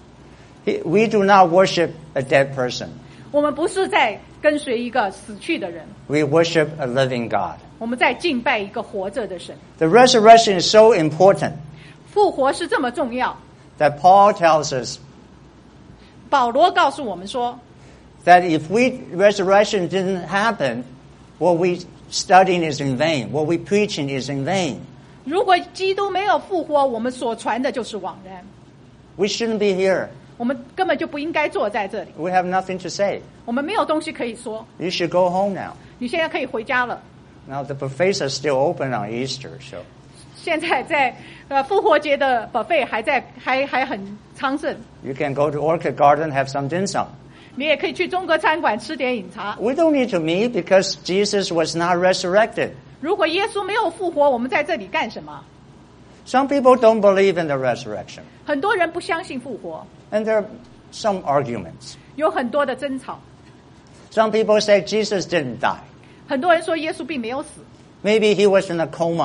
Speaker 3: We do not worship a dead person.
Speaker 1: 我们不是在跟随一个死去的人，
Speaker 3: We worship a living God.
Speaker 1: 我们在敬拜一个活着的神。
Speaker 3: The resurrection is so important
Speaker 1: 复活是这么重要。
Speaker 3: that Paul tells us
Speaker 1: 保罗告诉我们说，
Speaker 3: that if resurrection didn't happen, what we studying is in vain. What we preaching is in vain.
Speaker 1: 如果基督没有复活，我们所传的就是枉然。
Speaker 3: We shouldn't be here.
Speaker 1: 我们根本就不应该坐在这里，
Speaker 3: We have nothing to say.
Speaker 1: 我们没有东西可以说。
Speaker 3: You should go home now.
Speaker 1: 你现在可以回家了。
Speaker 3: Now the buffets are still open on Easter, so
Speaker 1: 现在在复活节的 buffet 还很昌盛，
Speaker 3: you can go to Orchid Garden, have some dim sum.
Speaker 1: 你也可以去中国餐馆吃点饮茶。
Speaker 3: We don't need to meet because Jesus was not resurrected.
Speaker 1: 如果耶稣没有复活，我们在这里干什么？
Speaker 3: Some people don't believe in the resurrection.
Speaker 1: 很多人不相信复活，
Speaker 3: And there are some arguments.
Speaker 1: 有很多的争吵。
Speaker 3: Some people say Jesus didn't die.
Speaker 1: 很多人说耶稣并没有死，
Speaker 3: Maybe he was in a coma.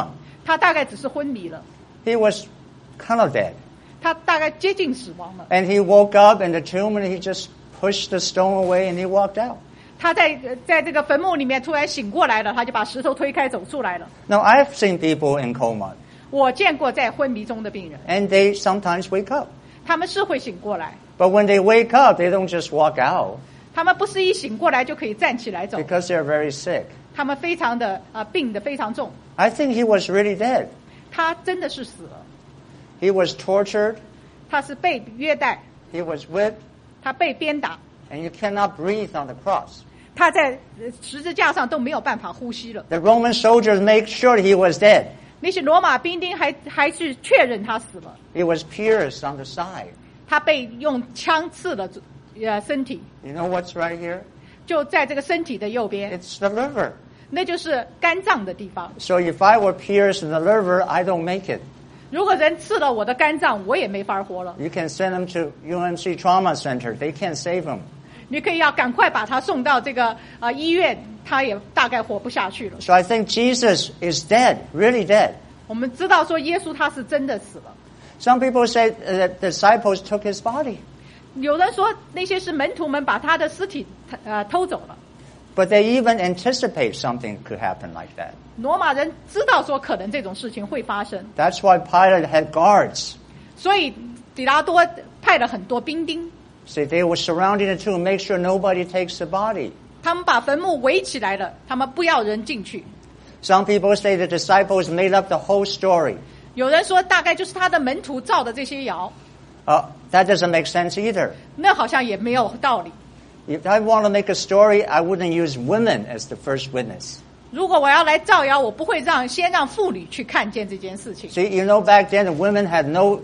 Speaker 1: 他大概只是昏迷了，
Speaker 3: He was kind of dead.
Speaker 1: 他大概接近死亡了。
Speaker 3: And he woke up in the tomb and he just pushed the stone away and he walked out.
Speaker 1: 他在这个坟墓里面突然醒过来了，他就把石头推开走出来了。
Speaker 3: Now, I've seen people in coma,
Speaker 1: 我见过在昏迷中的病人，
Speaker 3: and they sometimes wake up.
Speaker 1: 他们是会醒过来，
Speaker 3: But when they wake up, they don't just walk out
Speaker 1: 他们不是一醒过来就可以站起来走，
Speaker 3: because they're very sick.
Speaker 1: 他们非常的病得非常重。
Speaker 3: I think he was really dead.
Speaker 1: 他真的是死了，
Speaker 3: He was tortured,
Speaker 1: 他是被虐待，
Speaker 3: he was whipped,
Speaker 1: 他被鞭打，
Speaker 3: and you cannot breathe on the cross.
Speaker 1: 他在十字架上都没有办法呼吸了。
Speaker 3: The Roman soldiers make sure he was dead.
Speaker 1: 那些罗马兵丁还是确认他死了，
Speaker 3: He was pierced on the side.
Speaker 1: 他被用枪刺了身体，
Speaker 3: You know what's right here?
Speaker 1: 就在这个身体的右边，
Speaker 3: It's the liver.
Speaker 1: 那就是肝脏的地方。
Speaker 3: So if I were pierced in the liver, I don't make it.
Speaker 1: 如果人刺了我的肝脏，我也没法活了。
Speaker 3: You can send him to UMC Trauma Center. They can't save him.
Speaker 1: 你可以要赶快把他送到这个医院，他也大概活不下去了。
Speaker 3: So I think Jesus is dead, really dead.
Speaker 1: 我们知道说耶稣他是真的死了，
Speaker 3: Some people say that the disciples took his body.
Speaker 1: 有人说那些是门徒们把他的尸体偷走了。
Speaker 3: But they even anticipate something could happen like that.
Speaker 1: 罗马人知道说可能这种事情会发生，
Speaker 3: That's why Pilate had guards.
Speaker 1: 所以比拉多派了很多兵丁，
Speaker 3: So they were surrounding the tomb, make sure nobody takes the body.
Speaker 1: 他们把坟墓围起来了，他们不要人进去。
Speaker 3: Some people say the disciples made up the whole story.
Speaker 1: 有人说大概就是他的门徒造的这些谣，
Speaker 3: That doesn't make sense either.
Speaker 1: 那好像也没有道理。
Speaker 3: If I want to make a story, I wouldn't use women as the first witness.
Speaker 1: 如果我要来造谣，我不会先让妇女去看见这件事情。
Speaker 3: See, you know, back then the women had no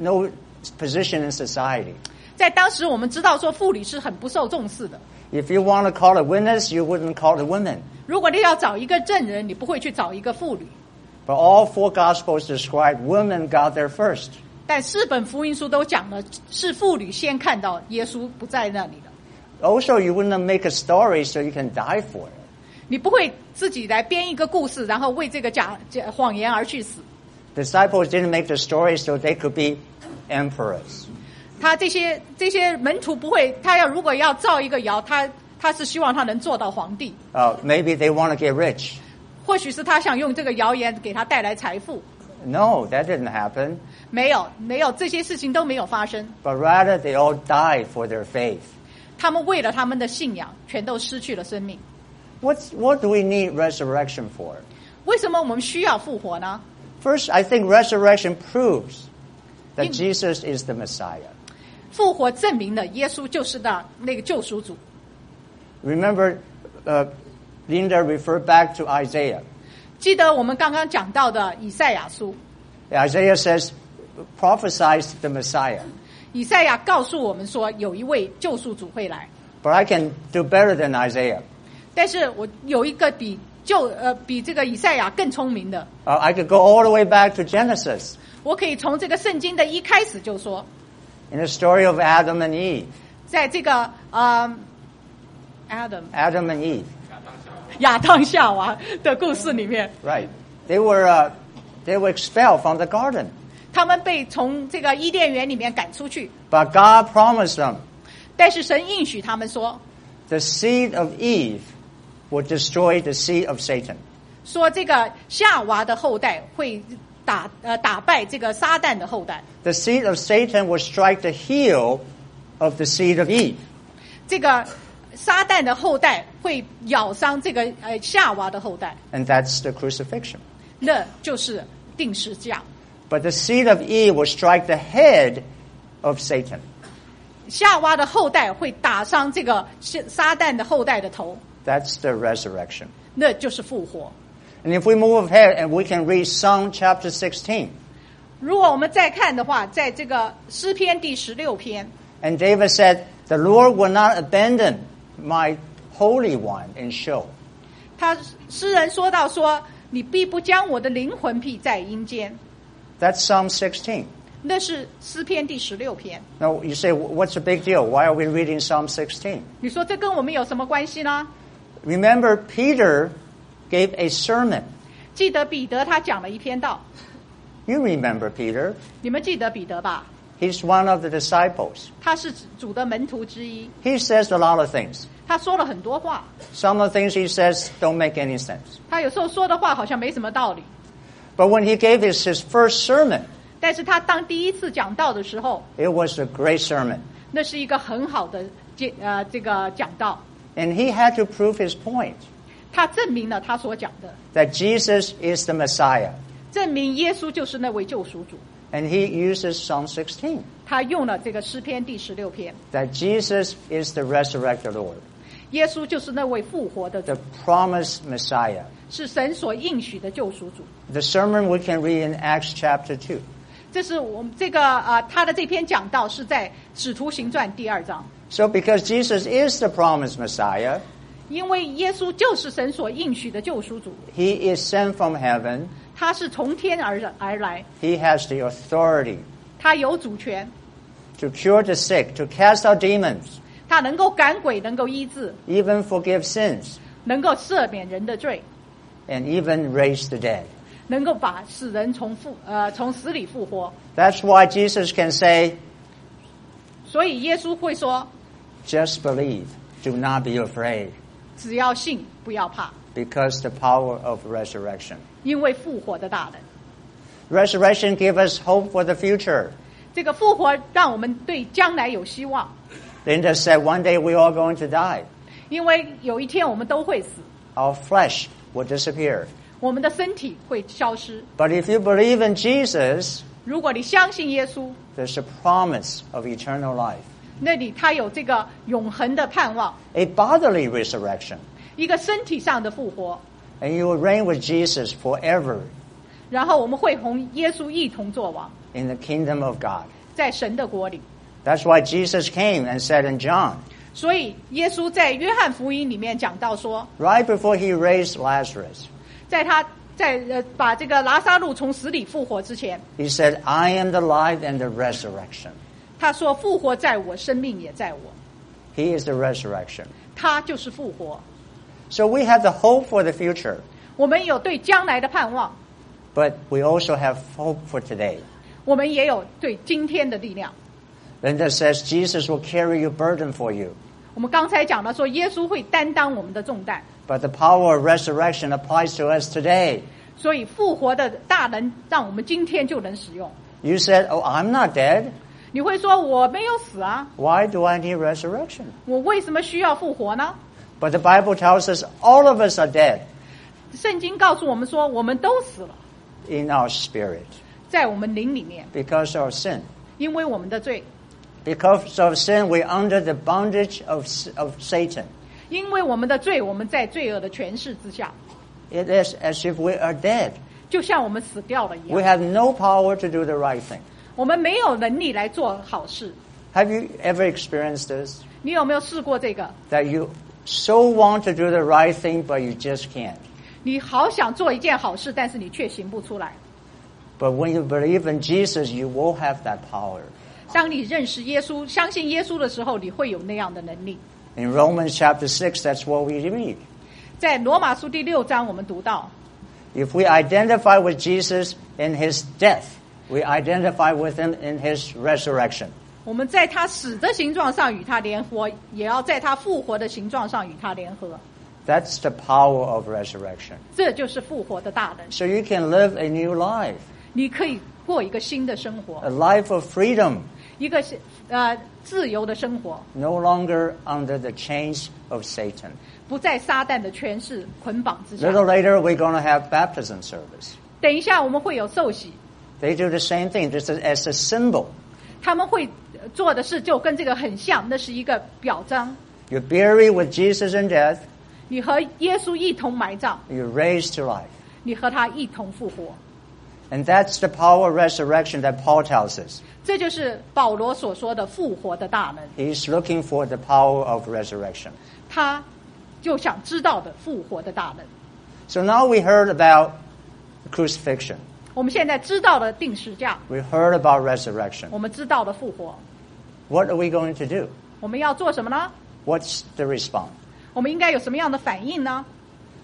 Speaker 3: position in society.
Speaker 1: 在当时，我们知道说妇女是很不受重视的。
Speaker 3: If you want to call a witness, you wouldn't call the women.
Speaker 1: 如果你要找一个证人，你不会去找一个妇女。
Speaker 3: But all four Gospels describe women got there first.
Speaker 1: 但4本福音书都讲了，是妇女先看到耶稣不在那里的。
Speaker 3: Also, you wouldn't make a story so you can die for it.
Speaker 1: 你不会自己来编一个故事，然后为这个谎言而去死。
Speaker 3: Disciples didn't make the story so they could be emperors.
Speaker 1: 他这些门徒不会，如果要造一个谣，他是希望他能做到皇帝。
Speaker 3: Maybe they want to get rich.
Speaker 1: 或许是他想用这个谣言给他带来财富。
Speaker 3: No, that didn't happen.
Speaker 1: 没有，这些事情都没有发生。
Speaker 3: But rather, they all died for their faith.
Speaker 1: 他们为了他们的信仰，全都失去了生命。
Speaker 3: What do we need resurrection for?
Speaker 1: 为什么我们需要复活呢？
Speaker 3: First, I think resurrection proves that Jesus is the Messiah.
Speaker 1: 复活证明了耶稣就是那个救赎主。
Speaker 3: Remember, Linda referred back to Isaiah.
Speaker 1: 记得我们刚刚讲到的以赛亚书，
Speaker 3: Isaiah says, prophesies the Messiah.
Speaker 1: 以赛亚告诉我们说有一位救赎主会来。
Speaker 3: But I can do better than Isaiah.
Speaker 1: 但是我有一个比这个以赛亚更聪明的，
Speaker 3: I could go all the way back to Genesis.
Speaker 1: 我可以从这个圣经的一开始就说，
Speaker 3: In the story of Adam and Eve.
Speaker 1: 在这个Adam
Speaker 3: and Eve.
Speaker 1: 亚当夏娃的故事里面，
Speaker 3: Right. They were expelled from the garden.
Speaker 1: 他们被从这个伊甸园里面赶出去，
Speaker 3: But God promised them
Speaker 1: 但是神应许他们说，
Speaker 3: the seed of Eve will destroy the seed of Satan.
Speaker 1: 说这个夏娃的后代会打败这个撒旦的后代，
Speaker 3: The seed of Satan will strike the heel of the seed of Eve.
Speaker 1: 这个撒旦的后代会咬伤这个夏娃的后代，
Speaker 3: And that's the crucifixion.
Speaker 1: 那就是钉十字架。
Speaker 3: But the seed of Eve will strike the head of Satan.
Speaker 1: 夏娃的后代会打伤这个撒旦的后代的头，
Speaker 3: That's the resurrection.
Speaker 1: 那就是复活。
Speaker 3: And if we move ahead and we can read Psalm chapter 16.
Speaker 1: 如果我们再看的话，在这个诗篇第16篇，
Speaker 3: And David said, the Lord will not abandon my Holy One in Sheol.
Speaker 1: 诗人说到说，你必不将我的灵魂辟在阴间，
Speaker 3: That's Psalm 16.
Speaker 1: 那是诗篇第16篇。
Speaker 3: Now you say, what's the big deal? Why are we reading Psalm 16?
Speaker 1: 你说这跟我们有什么关系呢？
Speaker 3: Remember, Peter gave a sermon.
Speaker 1: 记得彼得他讲了一篇道，
Speaker 3: You remember Peter.
Speaker 1: 你们记得彼得吧？
Speaker 3: He's one of the disciples.
Speaker 1: 他是主的门徒之一，
Speaker 3: He says a lot of things.
Speaker 1: 他说了很多话，
Speaker 3: Some of the things he says don't make any sense.
Speaker 1: 他有时候说的话好像没什么道理，
Speaker 3: But when he gave his first sermon,
Speaker 1: 但是他当第一次讲道的时候，
Speaker 3: it was a great sermon.
Speaker 1: 那是一个很好的这个讲道，
Speaker 3: And he had to prove his point
Speaker 1: 他证明了他所讲的，
Speaker 3: that Jesus is the Messiah.
Speaker 1: 证明耶稣就是那位救赎主。
Speaker 3: And he uses Psalm 16,
Speaker 1: 他用了这个诗篇第16篇，
Speaker 3: that Jesus is the resurrected Lord,
Speaker 1: 耶稣就是那位复活的主
Speaker 3: the，promised Messiah.
Speaker 1: 是神所应许的救赎主。
Speaker 3: The sermon we can read in Acts chapter 2.
Speaker 1: 这是我们这个他的这篇讲道是在使徒行传第2章，
Speaker 3: So because Jesus is the promised Messiah,
Speaker 1: 因为耶稣就是神所应许的救赎主，
Speaker 3: he is sent from heaven.
Speaker 1: 他是从天而来，
Speaker 3: He has the authority
Speaker 1: 他有主权，
Speaker 3: to cure the sick, to cast out demons,
Speaker 1: 他能够赶鬼，能够医治，
Speaker 3: even forgive sins,
Speaker 1: 能够赦免人的罪，
Speaker 3: and even raise the dead.
Speaker 1: 能够使人从死里复活。
Speaker 3: That's why Jesus can say,
Speaker 1: 所以耶稣会说，
Speaker 3: just believe, do not be afraid,
Speaker 1: 只要信，不要怕，
Speaker 3: because the power of resurrection.
Speaker 1: 因为复活的大能。
Speaker 3: Resurrection gives us hope for the future.
Speaker 1: 这个复活让我们对将来有希望，
Speaker 3: Linda said one day we're all going to die.
Speaker 1: 因为有一天我们都会死，
Speaker 3: Our flesh will disappear.
Speaker 1: 我们的身体会消失。
Speaker 3: But if you believe in Jesus,
Speaker 1: 如果你相信耶稣，
Speaker 3: there's a promise of eternal life,
Speaker 1: 那里他有这个永恒的盼望，
Speaker 3: a bodily resurrection,
Speaker 1: 一个身体上的复活，
Speaker 3: and you will reign with Jesus forever
Speaker 1: 然后我们会同耶稣一同作王，
Speaker 3: in the kingdom of God.
Speaker 1: 在神的国里。
Speaker 3: That's why Jesus came and said in John,
Speaker 1: 所以耶稣在约翰福音里面讲到说，
Speaker 3: right before he raised Lazarus,
Speaker 1: 在他把这个拉撒路从死里复活之前，
Speaker 3: he said, I am the life and the resurrection.
Speaker 1: 他说复活在我，生命也在我，
Speaker 3: He is the resurrection.
Speaker 1: 他就是复活。
Speaker 3: So we have the hope for the future,
Speaker 1: 我们有对将来的盼望，
Speaker 3: but we also have hope for today.
Speaker 1: 我们也有对今天的力量。
Speaker 3: Linda says Jesus will carry your burden for you,
Speaker 1: 我们刚才讲到说，耶稣会担当我们的重担，
Speaker 3: but the power of resurrection applies to us today.
Speaker 1: 所以复活的大能让我们今天就能使用。
Speaker 3: You said, oh, I'm not dead.
Speaker 1: 你会说我没有死啊，
Speaker 3: Why do I need resurrection?
Speaker 1: 我为什么需要复活呢？
Speaker 3: But the Bible tells us all of us are dead
Speaker 1: 圣经告诉我们说，我们都死了，
Speaker 3: in our spirit
Speaker 1: 在我们灵里面，
Speaker 3: because of sin.
Speaker 1: 因为我们的罪，
Speaker 3: Because of sin, we're under the bondage of Satan.
Speaker 1: 因为我们的罪，我们在罪恶的权势之下，
Speaker 3: It is as if we are dead.
Speaker 1: 就像我们死掉了一
Speaker 3: We
Speaker 1: 样。
Speaker 3: have no power to do the right thing.
Speaker 1: 我们没有能力来做好事。
Speaker 3: Have you ever experienced this?
Speaker 1: 你有没有试过这个？
Speaker 3: That you so want to do the right thing, but you just can't.
Speaker 1: 你好想做一件好事，但是你却行不出来。
Speaker 3: But when you believe in Jesus, you will have that power.
Speaker 1: 当你认识耶稣、相信耶稣的时候，你会有那样的能力。
Speaker 3: In Romans chapter 6, that's what we read.
Speaker 1: 在罗马书第6章，我们读到，
Speaker 3: If we identify with Jesus in his death, we identify with him in his resurrection.
Speaker 1: 我们在他死的形状上与他联合，也要在他复活的形状上与他联合。
Speaker 3: That's the power of resurrection.
Speaker 1: 这就是复活的大能。
Speaker 3: So you can live a new life,
Speaker 1: 你可以过一个新的生活，
Speaker 3: a life of freedom,
Speaker 1: 一个自由的生活，
Speaker 3: no longer under the chains of Satan.
Speaker 1: 不在撒旦的权势捆绑之下。
Speaker 3: Little later, we're going to have baptism service.
Speaker 1: 等一下我们会有受洗，
Speaker 3: They do the same thing, just as a symbol.
Speaker 1: 他们会做的事就跟这个很像，那是一个表彰。
Speaker 3: You're buried with Jesus in death,
Speaker 1: 你和耶稣一同埋葬，
Speaker 3: you're raised to life.
Speaker 1: 你和他一同复活。
Speaker 3: And that's the power of resurrection that Paul tells us.
Speaker 1: 这就是保罗所说的复活的大能。
Speaker 3: He's looking for the power of resurrection.
Speaker 1: 他就想知道的复活的大能。
Speaker 3: So now we heard about crucifixion.
Speaker 1: 我们现在知道了定十架，
Speaker 3: We heard about resurrection.
Speaker 1: 我们知道了复活，
Speaker 3: What are we going to do?
Speaker 1: 我们要做什么呢？
Speaker 3: What's the response?
Speaker 1: 我们应该有什么样的反应呢？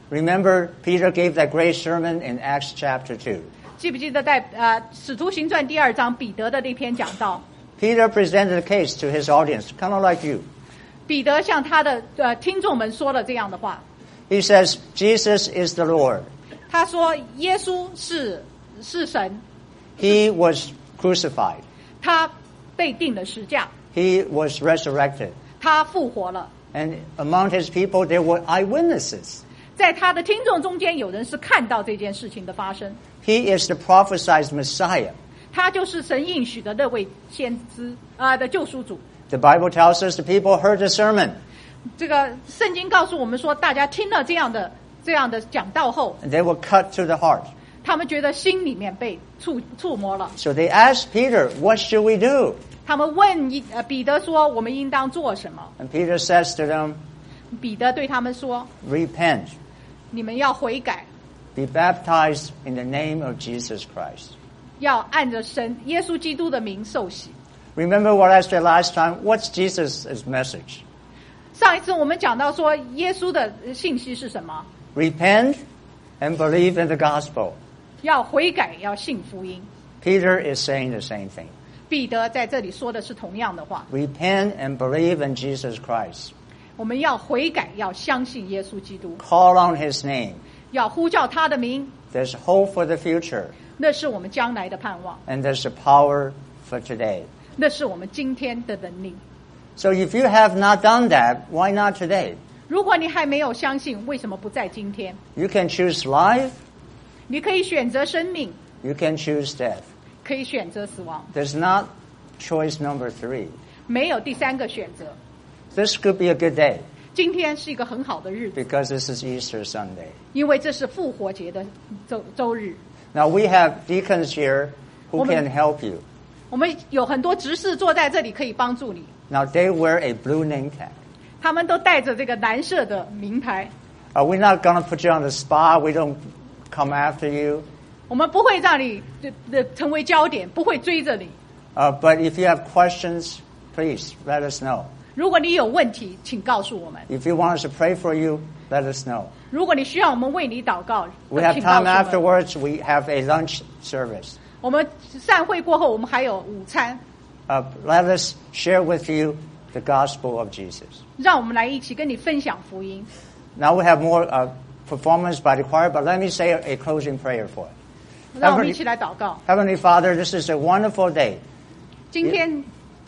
Speaker 3: Remember, Peter gave that great sermon in Acts chapter 2.
Speaker 1: 记不记得在使徒行传第2章彼得的那篇讲道？
Speaker 3: Peter presented a case to his audience, kind of like you.
Speaker 1: 彼得向他的听众们说了这样的话，
Speaker 3: He says, Jesus is the Lord.
Speaker 1: 他说耶稣是神，
Speaker 3: He was crucified.
Speaker 1: 他被钉了十架，
Speaker 3: He was resurrected.
Speaker 1: 他复活了。
Speaker 3: And among his people, there were eyewitnesses.
Speaker 1: 在他的听众中间，有人是看到这件事情的发生。
Speaker 3: He is the prophesied Messiah.
Speaker 1: 他就是神应许的那位先知的救赎主。
Speaker 3: The Bible tells us the people heard the sermon,
Speaker 1: 这个圣经告诉我们说，大家听了这样的讲道后，
Speaker 3: and they were cut to the heart.
Speaker 1: 他们觉得心里面被触摸了。
Speaker 3: So they asked Peter, what should we do?
Speaker 1: 他们问彼得说：“我们应当做什么
Speaker 3: And Peter says to them, ？”
Speaker 1: 彼得对他们说
Speaker 3: repent, ：“
Speaker 1: 你们要悔改，
Speaker 3: be baptized in the name of Jesus Christ.
Speaker 1: 要按着耶稣基督的名受洗。”
Speaker 3: Remember what I said last time? What's Jesus' message?
Speaker 1: 上一次我们讲到说，耶稣的信息是什么？
Speaker 3: Repent and believe in the gospel.
Speaker 1: 要悔改，要信福音。
Speaker 3: Peter is saying the same thing.
Speaker 1: 彼得在这里说的是同样的话。
Speaker 3: Repent and believe in Jesus Christ.
Speaker 1: 我们要悔改，要相信耶稣基督，
Speaker 3: Call on his name.
Speaker 1: 要呼叫他的名，
Speaker 3: There's hope for the future,
Speaker 1: 那是我们将来的盼望，
Speaker 3: and there's the power for today.
Speaker 1: 那是我们今天的能力。
Speaker 3: So if you have not done that, why not today?
Speaker 1: 如果你还没有相信，为什么不在今天？
Speaker 3: You can choose life,
Speaker 1: 你可以选择生命，
Speaker 3: you can choose death.
Speaker 1: 可以选择死亡，
Speaker 3: There's not choice number 3.
Speaker 1: 没有第三个选择。
Speaker 3: This could be a good day
Speaker 1: 今天是一个很好的日子，
Speaker 3: because this is Easter Sunday.
Speaker 1: 因为这是复活节的周日。
Speaker 3: Now we have deacons here who
Speaker 1: Woman.
Speaker 3: can help you.
Speaker 1: 我们有很多执事坐在这里，可以帮助你。
Speaker 3: Now they wear a blue name tag.
Speaker 1: 他们都带着这个蓝色的名牌。
Speaker 3: We're not going to put you on the spot. We don't come after you.
Speaker 1: 我们不会让你成为焦点，不会追着你。
Speaker 3: But if you have questions, please let us know.
Speaker 1: 如果你有问题，请告诉我们。
Speaker 3: If you want us to pray for you, let us know.
Speaker 1: 如果你需要我们为你祷告，
Speaker 3: We have
Speaker 1: 请告
Speaker 3: time
Speaker 1: 诉我们。
Speaker 3: afterwards. We have a lunch service.
Speaker 1: 我们散会过后，我们还有午餐，
Speaker 3: Let us share with you the gospel of Jesus.
Speaker 1: 让我们来一起跟你分享福音。
Speaker 3: Now we have more performance by the choir, but let me say a closing prayer for it.
Speaker 1: 让我们一起来祷告。
Speaker 3: Heavenly Father, this is a wonderful day.
Speaker 1: 今天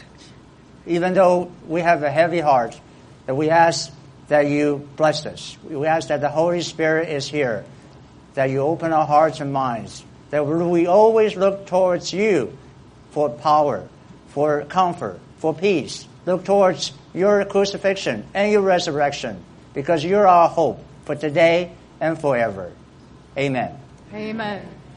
Speaker 3: Even though we have a heavy heart, that we ask that you bless us. We ask that the Holy Spirit is here, that you open our hearts and minds, that we always look towards you for power, for comfort, for peace. Look towards your crucifixion and your resurrection, because you're our hope for today and forever. Amen.
Speaker 1: Amen.